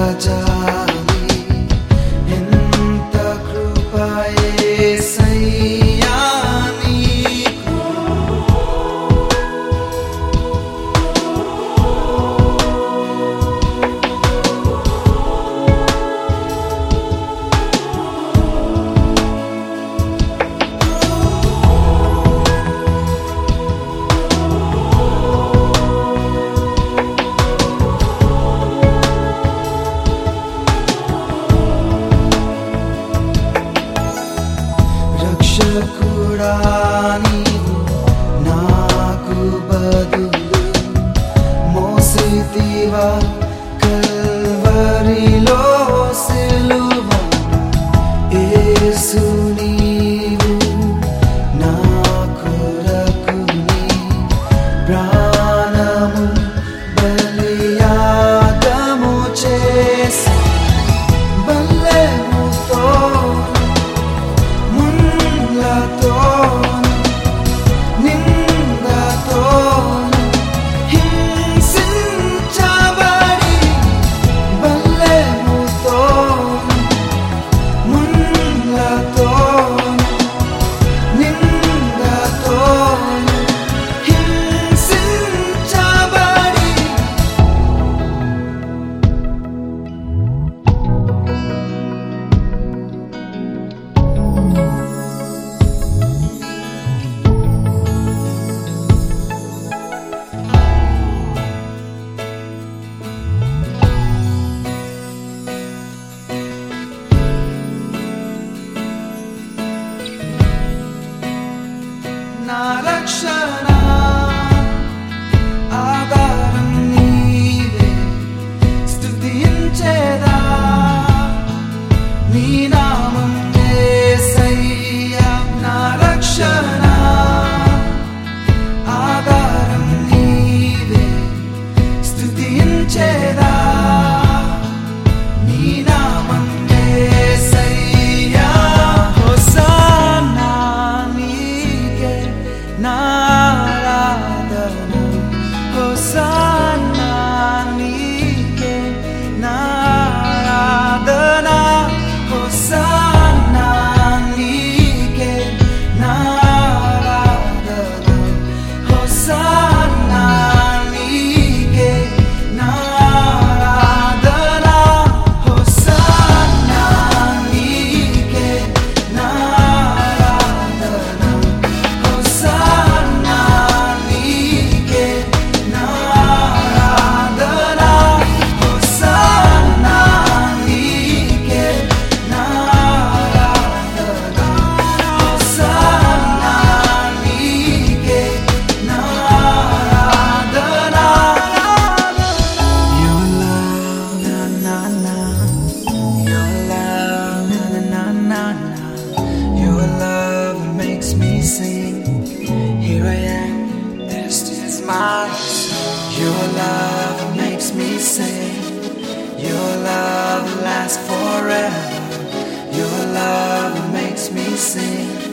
జాలి ఎంత కృప యేసయ్యా నీకు. రక్షకుడా నీవు నాకు బదులు మోసితివా కల్వరిలో సిలువను. యేసు నీవు నా కొరకు నీ ప్రాణము బలియాగము చేసి బల్లెముతోను ముళ్ళతోను నిందతోను హింసించబడి బల్లెముతోను ముళ్ళతోను నిందతోను హింసించబడి నా రక్షణ ఆధారం నీవే స్తుతించేదా నీ నామం యేసయ్యా. నా రక్షణ ఆధారం నీవే స్తుతించేదా నీ నామం యేసయ్యా. హోసానా నీకే నారాధన, హోసానా నీకే నారాధన, హోసానా నీకే నారాధన, హోసానా నీకే నారాధన, హోసానా నీకే నారాధన, హోసానా నీకే నారాధన, హోసానా నీకే నారాధన, హోసానా నీకే నారాధన. Your love, na na na. Your love, na na na na. Your love makes me sing. Here I am, this is my song. Your love makes me sing. Your love lasts forever. Your love makes me sing.